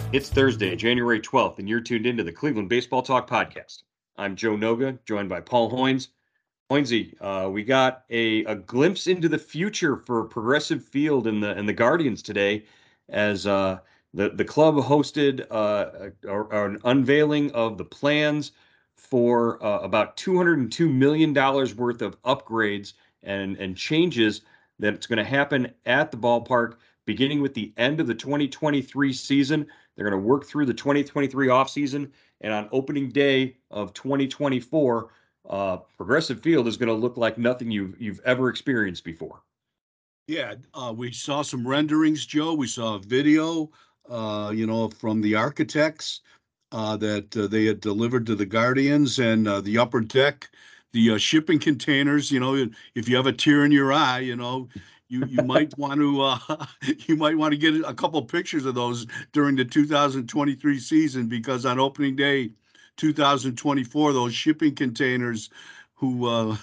It's Thursday, January 12th, and you're tuned into the Cleveland Baseball Talk podcast. I'm Joe Noga, joined by Paul Hoynes. Hoynesy, we got a glimpse into the future for Progressive Field and the Guardians today, as the club hosted an unveiling of the plans for about $202 million worth of upgrades and changes that's going to happen at the ballpark beginning with the end of the 2023 season. They're going to work through the 2023 offseason, and on opening day of 2024, Progressive Field is going to look like nothing you've ever experienced before. Yeah, we saw some renderings, Joe. We saw a video, from the architects that they had delivered to the Guardians, and the upper deck, the shipping containers. If you have a tear in your eye, you might want to you might want to get a couple pictures of those during the 2023 season, because on opening day 2024, those shipping containers who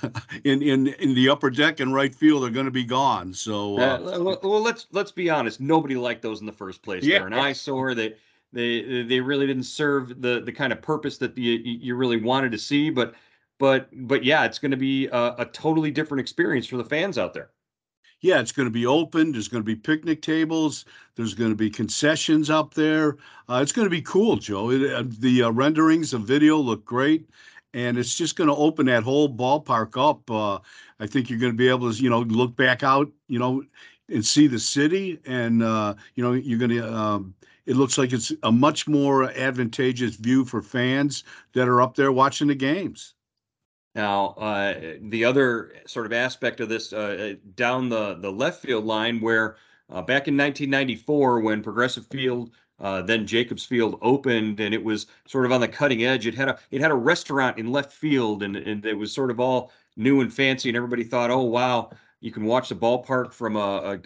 in the upper deck and right field are going to be gone. So Well, let's be honest. Nobody liked those in the first place. yeah, They're an eyesore. They really didn't serve the kind of purpose that you really wanted to see. But yeah, it's going to be a totally different experience for the fans out there. yeah, it's going to be open. There's going to be picnic tables. There's going to be concessions up there. It's going to be cool, Joe. The renderings, the video look great, and it's just going to open that whole ballpark up. I think you're going to be able to, look back out, and see the city, and you're going to. It looks like it's a much more advantageous view for fans that are up there watching the games. Now, the other sort of aspect of this down the left field line, where back in 1994, when Progressive Field, then Jacobs Field, opened, and it was sort of on the cutting edge. It had a restaurant in left field, and it was sort of all new and fancy, and everybody thought, oh wow, you can watch the ballpark from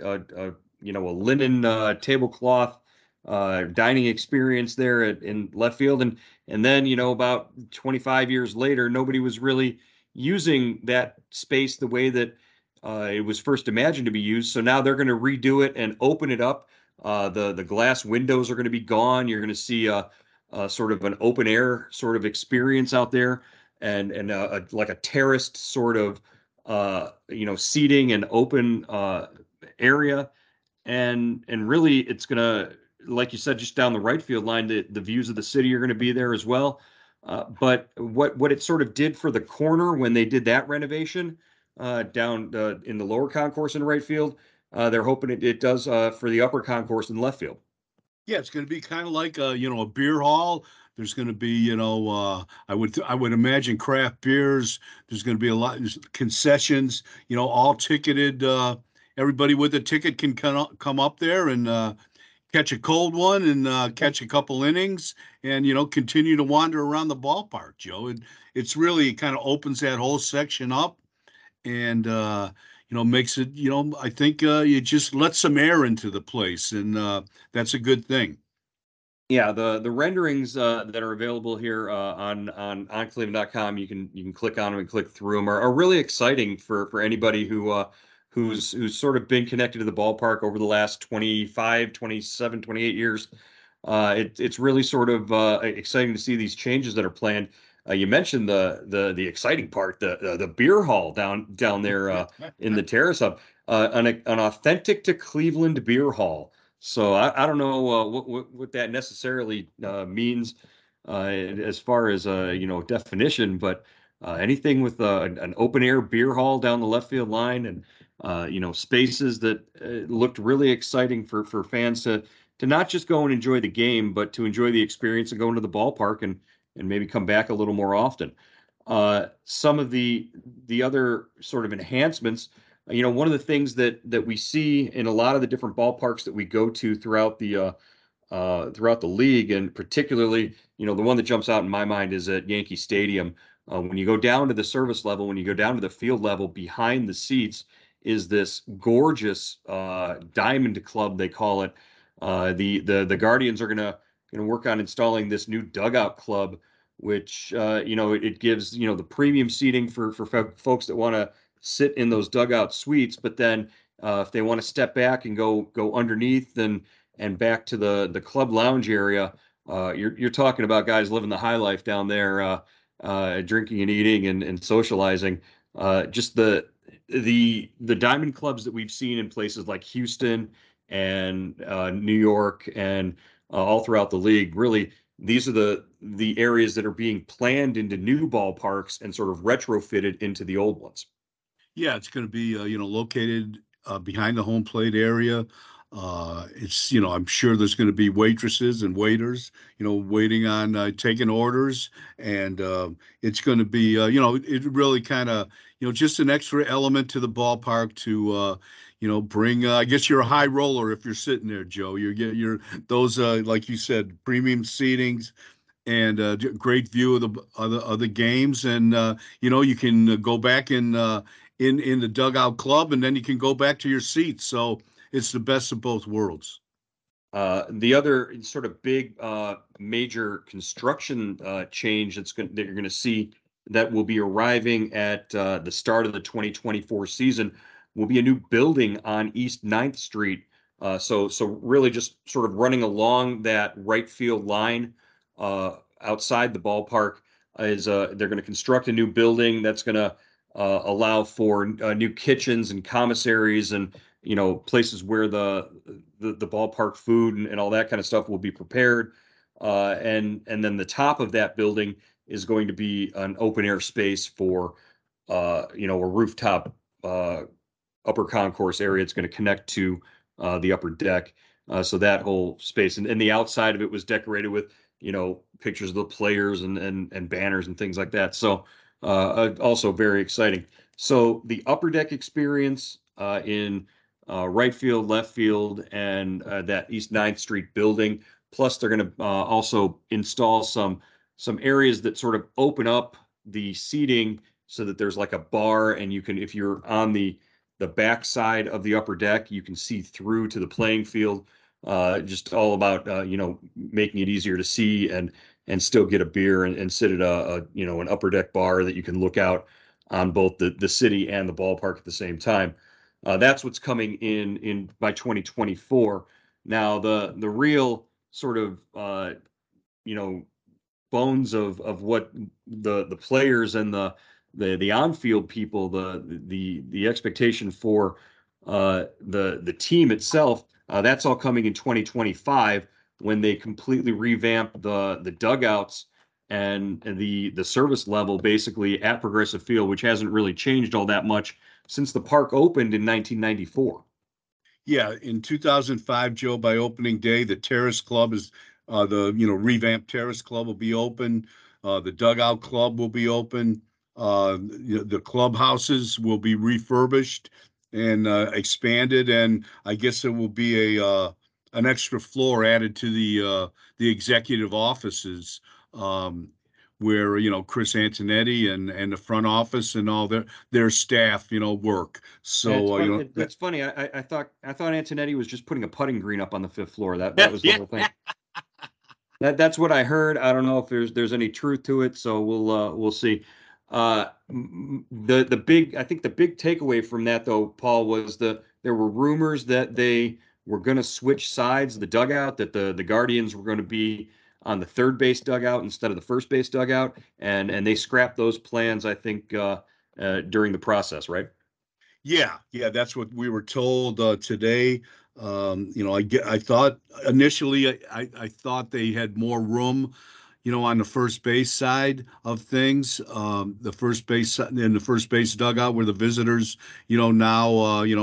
a linen tablecloth dining experience there in left field, and then about 25 years later, nobody was really using that space the way that it was first imagined to be used. So now they're going to redo it and open it up. The glass windows are going to be gone. You're going to see a sort of an open air sort of experience out there, and like a terraced sort of seating and open area, and really it's going to, like you said, just down the right field line, the views of the city are going to be there as well. But what it sort of did for the corner when they did that renovation down in the lower concourse in right field, they're hoping it does for the upper concourse in left field. Yeah, it's going to be kind of like a beer hall. There's going to be, I would imagine craft beers. There's going to be a lot of concessions, all ticketed. Everybody with a ticket can come up there and catch a cold one and catch a couple innings and, continue to wander around the ballpark, Joe. It's really kind of opens that whole section up and makes it, I think you just let some air into the place, and that's a good thing. Yeah, the renderings that are available here on Cleveland.com, you can click on them and click through them, are really exciting for anybody who's sort of been connected to the ballpark over the last 25, 27, 28 years. It's really sort of exciting to see these changes that are planned. You mentioned the exciting part, the beer hall down there in the terrace hub, an authentic to Cleveland beer hall. So I don't know what that necessarily means as far as definition, but anything with an open air beer hall down the left field line, and spaces that looked really exciting for fans to not just go and enjoy the game, but to enjoy the experience of going to the ballpark and maybe come back a little more often. Some of the other sort of enhancements, one of the things that we see in a lot of the different ballparks that we go to throughout the league, and particularly, the one that jumps out in my mind is at Yankee Stadium. When you go down to the service level, when you go down to the field level, behind the seats is this gorgeous diamond club, they call it. The Guardians are gonna work on installing this new dugout club, which it gives the premium seating for folks that want to sit in those dugout suites, but then if they want to step back and go underneath and back to the club lounge area, you're talking about guys living the high life down there, drinking and eating and socializing. Just the diamond clubs that we've seen in places like Houston and New York and all throughout the league, really these are the areas that are being planned into new ballparks and sort of retrofitted into the old ones. Yeah, it's going to be located behind the home plate area. It's I'm sure there's going to be waitresses and waiters, waiting on taking orders, and it's going to be it really kind of just an extra element to the ballpark to bring. I guess you're a high roller if you're sitting there, Joe. You're those like you said, premium seatings and great view of the games, and you can go back in the dugout club, and then you can go back to your seats. So it's the best of both worlds. The other sort of big major construction change that you're going to see that will be arriving at the start of the 2024 season will be a new building on East Ninth Street. So really just sort of running along that right field line outside the ballpark is they're going to construct a new building that's going to allow for new kitchens and commissaries and places where the ballpark food and all that kind of stuff will be prepared. And then the top of that building is going to be an open air space for a rooftop upper concourse area. It's going to connect to the upper deck. So that whole space and the outside of it was decorated with pictures of the players and banners and things like that. So also very exciting. So the upper deck experience in right field, left field, and that East Ninth Street building. Plus, they're going to also install some areas that sort of open up the seating so that there's like a bar, and you can, if you're on the back side of the upper deck, you can see through to the playing field. Just all about making it easier to see and still get a beer and sit at an upper deck bar that you can look out on both the city and the ballpark at the same time. That's what's coming in by 2024. Now the real sort of bones of what the players and the on-field people, the expectation for the team itself, that's all coming in 2025 when they completely revamp the dugouts and the service level basically at Progressive Field, which hasn't really changed all that much since the park opened in 1994. Yeah, in 2005, Joe, by opening day, the Terrace Club is the revamped Terrace Club will be open. The Dugout Club will be open. The clubhouses will be refurbished and expanded, and I guess there will be a an extra floor added to the executive offices. Where Chris Antonetti and the front office and all their staff work. It's So funny. It's funny. I thought Antonetti was just putting a putting green up on the fifth floor. That yeah, was the yeah. whole thing. That's what I heard. I don't know if there's any truth to it, so we'll see. The big I think the big takeaway from that though, Paul, was there were rumors that they were going to switch sides of the dugout, that the Guardians were going to be on the third base dugout instead of the first base dugout, and they scrapped those plans, I think, during the process, right? Yeah, that's what we were told today. I thought initially I thought they had more room, on the first base side of things. The first base in the first base dugout where the visitors, now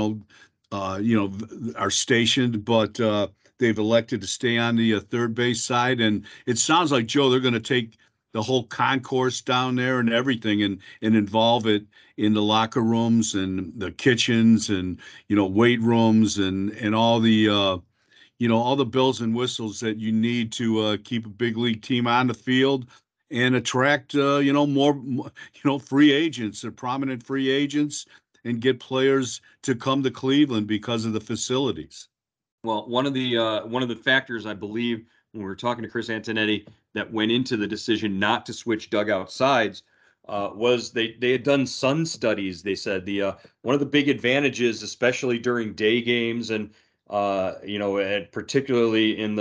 are stationed, but they've elected to stay on the third base side, and it sounds like Joe they're going to take the whole concourse down there and everything and involve it in the locker rooms and the kitchens and weight rooms and all the all the bells and whistles that you need to keep a big league team on the field and attract more free agents or prominent free agents and get players to come to Cleveland because of the facilities. Well, one of the factors I believe when we were talking to Chris Antonetti that went into the decision not to switch dugout sides was they had done sun studies. They said the one of the big advantages, especially during day games and and particularly in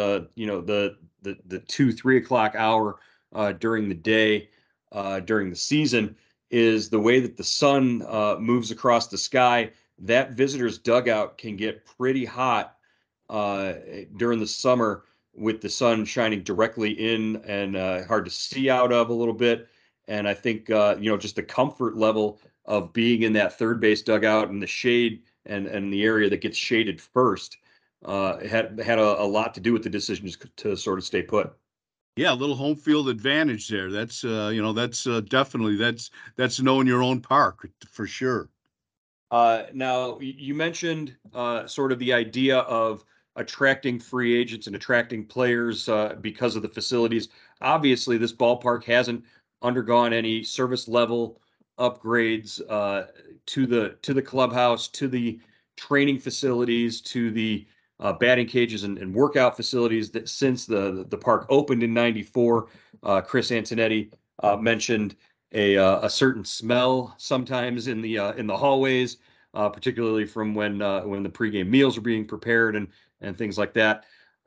the 2, 3 o'clock hour during the day during the season, is the way that the sun moves across the sky. That visitor's dugout can get pretty hot uh, during the summer with the sun shining directly in and hard to see out of a little bit. And I think just the comfort level of being in that third base dugout in the shade and the area that gets shaded first had a lot to do with the decision to sort of stay put. Yeah, a little home field advantage there. That's that's definitely that's knowing your own park for sure. Now, you mentioned sort of the idea of attracting free agents and attracting players because of the facilities. Obviously, this ballpark hasn't undergone any service level upgrades to the clubhouse, to the training facilities, to the batting cages and workout facilities that since the park opened in '94. Chris Antonetti mentioned a certain smell sometimes in the hallways, particularly from when the pregame meals are being prepared and things like that.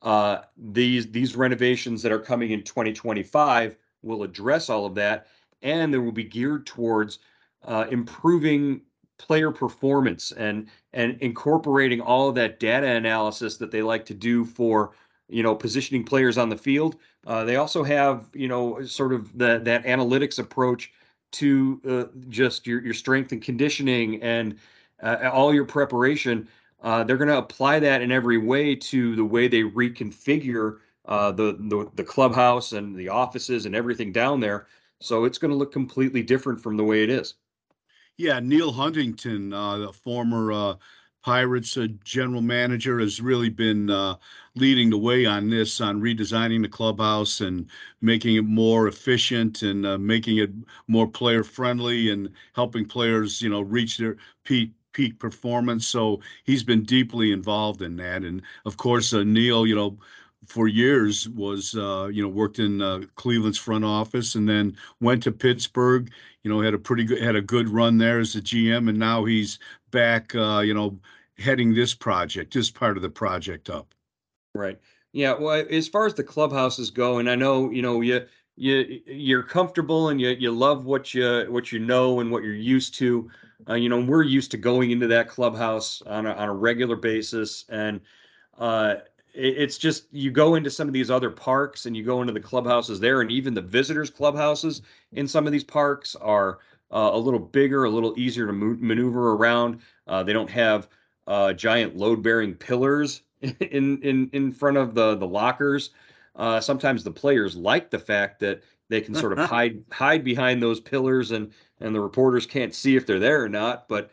These renovations that are coming in 2025 will address all of that, and they will be geared towards improving player performance and incorporating all of that data analysis that they like to do for positioning players on the field. They also have sort of that analytics approach to just your strength and conditioning and all your preparation. They're going to apply that in every way to the way they reconfigure the clubhouse and the offices and everything down there. So it's going to look completely different from the way it is. Yeah, Neil Huntington, the former Pirates general manager, has really been leading the way on this, on redesigning the clubhouse and making it more efficient and making it more player friendly and helping players, reach their peak performance. So he's been deeply involved in that. And of course, Neil, for years was, worked in Cleveland's front office and then went to Pittsburgh, had a good run there as a GM, and now he's back, heading this part of the project up. Right. Yeah. Well, as far as the clubhouses go, and I know, you're comfortable and you love what you know and what you're used to. We're used to going into that clubhouse on a regular basis, and uh, it's just you go into some of these other parks and you go into the clubhouses there, and even the visitors' clubhouses in some of these parks are a little bigger, a little easier to maneuver around. They don't have giant load-bearing pillars in front of the lockers. Sometimes the players like the fact that they can sort of hide behind those pillars and the reporters can't see if they're there or not. But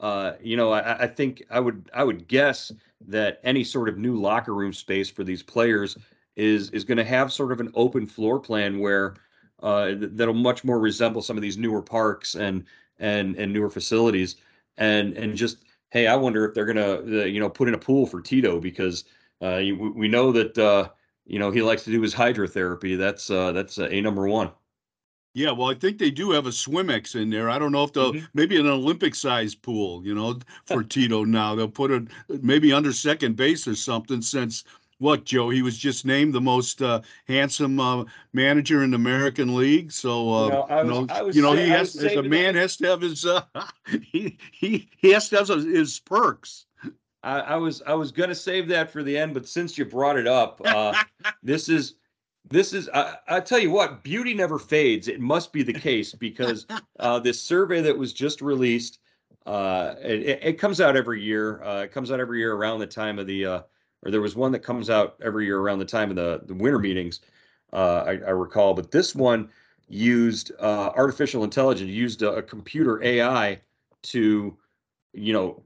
I think I would guess that any sort of new locker room space for these players is going to have sort of an open floor plan where that'll much more resemble some of these newer parks and newer facilities and just hey, I wonder if they're gonna put in a pool for Tito because we know that he likes to do his hydrotherapy. That's a number one. Yeah, well, I think they do have a Swimex in there. I don't know if they'll Mhm. maybe an Olympic sized pool, for Tito now. They'll put it maybe under second base or something since what, Joe? He was just named the most handsome manager in the American League. So he I was has as a saving that. man has to have his he has to have his perks. I was gonna save that for the end, but since you brought it up, this is I tell you what, beauty never fades. It must be the case because this survey that was just released, it comes out every year. It comes out every year around the time of or there was one that comes out every year around the time of the winter meetings. I recall, but this one used artificial intelligence, used a computer AI to you know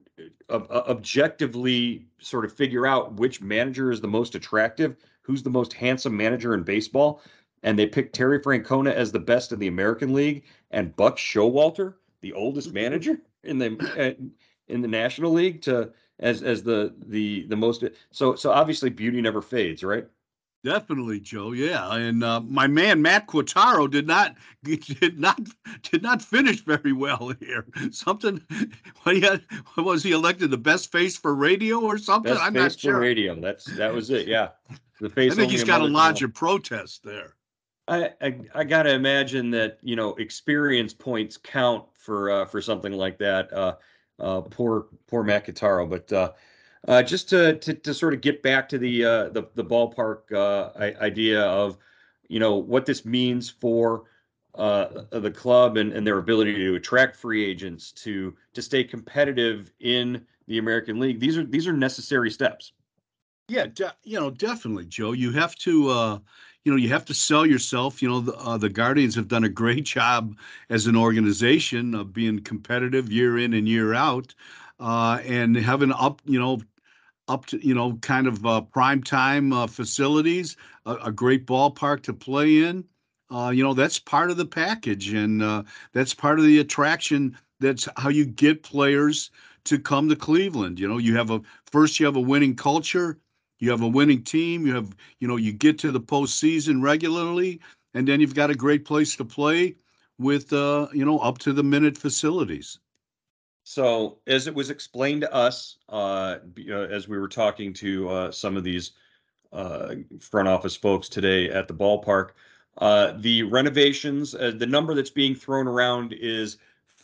objectively sort of figure out which manager is the most attractive, who's the most handsome manager in baseball, and they picked Terry Francona as the best in the American League and Buck Showalter, the oldest manager in the National League, to as the most. So obviously beauty never fades, right? Definitely, Joe. Yeah, and my man Matt Quattaro did not did not finish very well here. Something. What was he elected the best face for radio or something? Best I'm face not for sure. radio. That was it. Yeah, the I face think only he's a got to mother can lodge love. a protest there. I gotta imagine that experience points count for something like that. Poor Matt Quintaro. But just to sort of get back to the ballpark idea of what this means for the club and their ability to attract free agents to stay competitive in the American League. These are necessary steps. Yeah, definitely, Joe. You have to sell yourself. The Guardians have done a great job as an organization of being competitive year in and year out, and having up to kind of prime time facilities, a great ballpark to play in. That's part of the package, and that's part of the attraction. That's how you get players to come to Cleveland. You have a winning culture, you have a winning team, you get to the postseason regularly, and then you've got a great place to play with up to the minute facilities. So, as it was explained to us, as we were talking to some of these front office folks today at the ballpark, the renovations, the number that's being thrown around is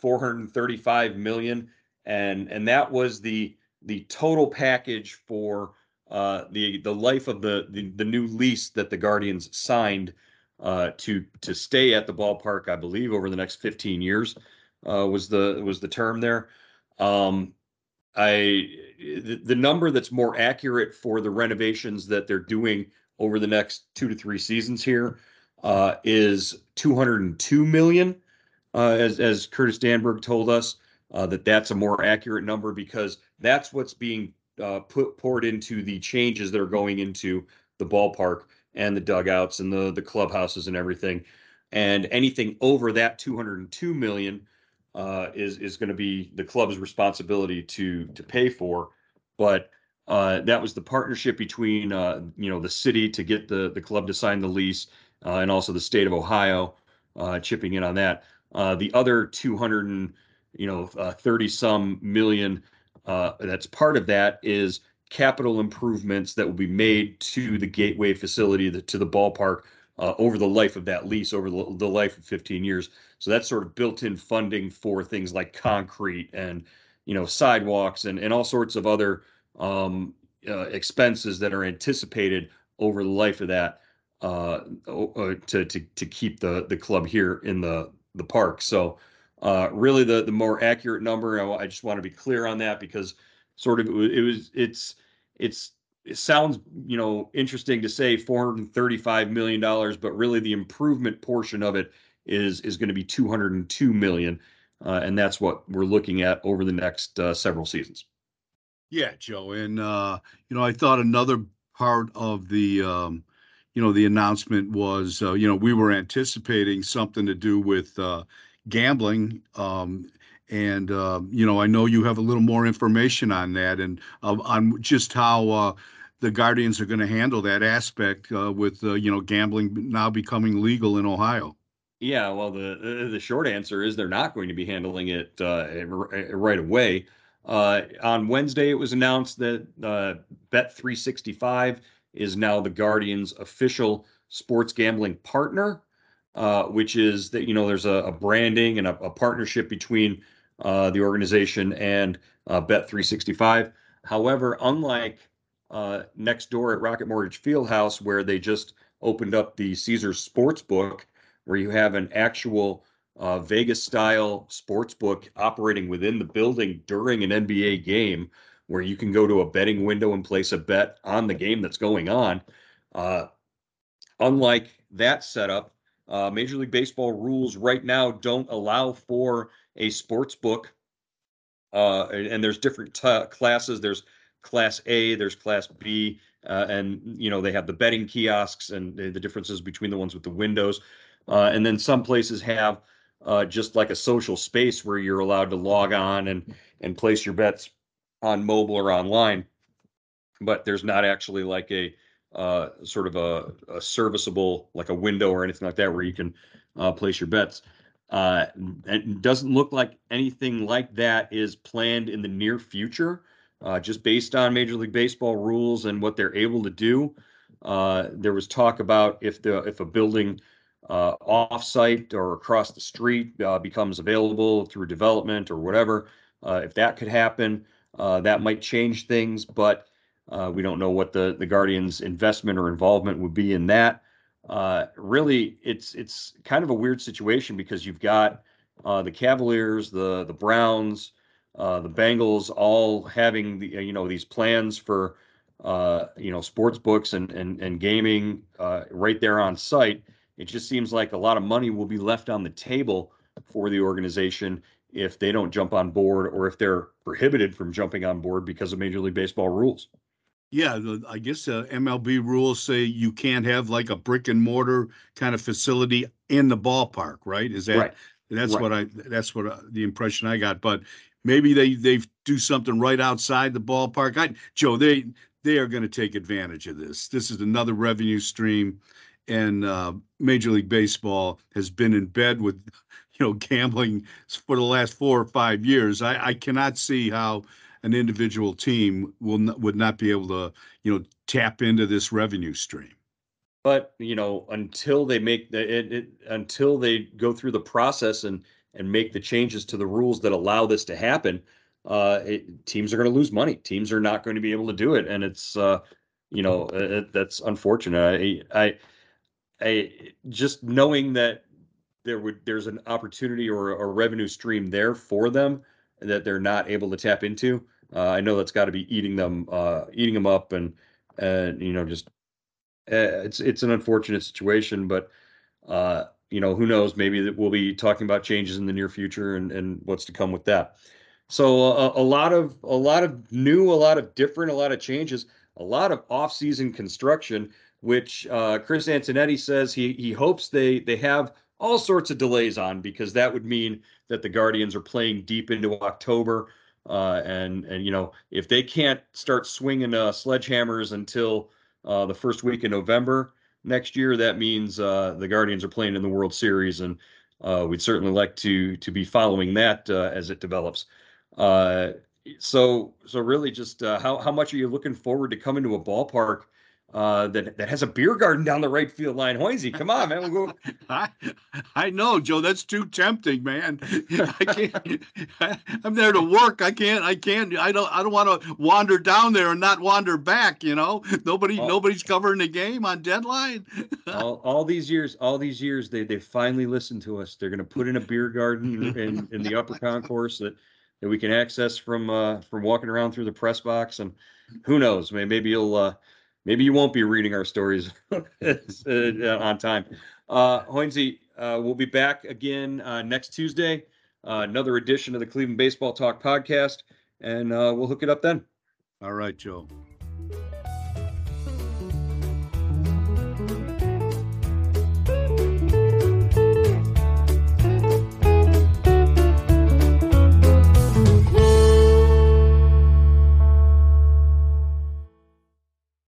435 million, and that was the total package for the life of the new lease that the Guardians signed to stay at the ballpark, I believe, over the next 15 years was the term there. Um, I the number that's more accurate for the renovations that they're doing over the next 2 to 3 seasons here is 202 million, as Curtis Danberg told us that's a more accurate number because that's what's being poured into the changes that are going into the ballpark and the dugouts and the clubhouses and everything. And anything over that 202 million is going to be the club's responsibility to pay for. But that was the partnership between the city to get the club to sign the lease and also the state of Ohio chipping in on that. The other 200 and 30 some million that's part of that is capital improvements that will be made to the Gateway facility, to the ballpark over the life of that lease, over the life of 15 years. So that's sort of built-in funding for things like concrete and sidewalks and all sorts of other expenses that are anticipated over the life of that to keep the club here in the park. So really the more accurate number, I just want to be clear on that because sort of it's it sounds interesting to say $435 million, but really the improvement portion of it is going to be 202 million, and that's what we're looking at over the next several seasons. Yeah, Joe. And I thought another part of the announcement was, we were anticipating something to do with gambling. And I know you have a little more information on that and on just how the Guardians are going to handle that aspect with gambling now becoming legal in Ohio. Yeah, well, the short answer is they're not going to be handling it right away. On Wednesday, it was announced that Bet365 is now the Guardians' official sports gambling partner, which is that there's a branding and a partnership between the organization and Bet365. However, unlike next door at Rocket Mortgage Fieldhouse, where they just opened up the Caesars Sportsbook where you have an actual Vegas style sports book operating within the building during an NBA game, where you can go to a betting window and place a bet on the game that's going on. Uh, Unlike that setup, Major League Baseball rules right now don't allow for a sports book. And there's different classes. There's Class A, there's Class B, and they have the betting kiosks and the differences between the ones with the windows. And then some places have just like a social space where you're allowed to log on and place your bets on mobile or online, but there's not actually like sort of a serviceable, like a window or anything like that, where you can place your bets. It doesn't look like anything like that is planned in the near future, just based on Major League Baseball rules and what they're able to do. There was talk about if a building off-site or across the street becomes available through development or whatever, if that could happen, that might change things, but we don't know what the Guardians' investment or involvement would be in that. Really, it's kind of a weird situation because you've got the Cavaliers, the Browns, the Bengals, all having these plans for sports books and gaming right there on site. It just seems like a lot of money will be left on the table for the organization if they don't jump on board, or if they're prohibited from jumping on board because of Major League Baseball rules. Yeah, I guess MLB rules say you can't have like a brick and mortar kind of facility in the ballpark, right? Is that Right. that's Right. what I that's what the impression I got. But maybe they do something right outside the ballpark. Joe, they are going to take advantage of this. This is another revenue stream, and Major League Baseball has been in bed with gambling for the last 4 or 5 years. I cannot see how an individual team would not be able to, tap into this revenue stream. But until they make until they go through the process and make the changes to the rules that allow this to happen, teams are going to lose money. Teams are not going to be able to do it, and it's that's unfortunate. I just knowing that there's an opportunity or a revenue stream there for them that they're not able to tap into. I know that's got to be eating them up, and just it's an unfortunate situation, but who knows? Maybe that we'll be talking about changes in the near future and what's to come with that. So a lot of new, a lot of different, a lot of changes, a lot of off-season construction, which Chris Antonetti says he hopes they have all sorts of delays on, because that would mean that the Guardians are playing deep into October, and if they can't start swinging sledgehammers until the first week in November next year, that means the Guardians are playing in the World Series, and we'd certainly like to be following that as it develops. Uh, so really, just how much are you looking forward to coming to a ballpark that has a beer garden down the right field line? Hoynesy, come on, man, we'll I, I know, Joe. That's too tempting, man. I can't. I'm there to work. I can't. I can't. I don't want to wander down there and not wander back. go. Nobody's covering the game on deadline. All these years, they finally listened to us. They're going to put in a beer garden in the upper concourse that we can access from walking around through the press box. And who knows, maybe you won't be reading our stories on time. Hoynesy, we'll be back again next Tuesday, another edition of the Cleveland Baseball Talk podcast, and we'll hook it up then. All right, Joe.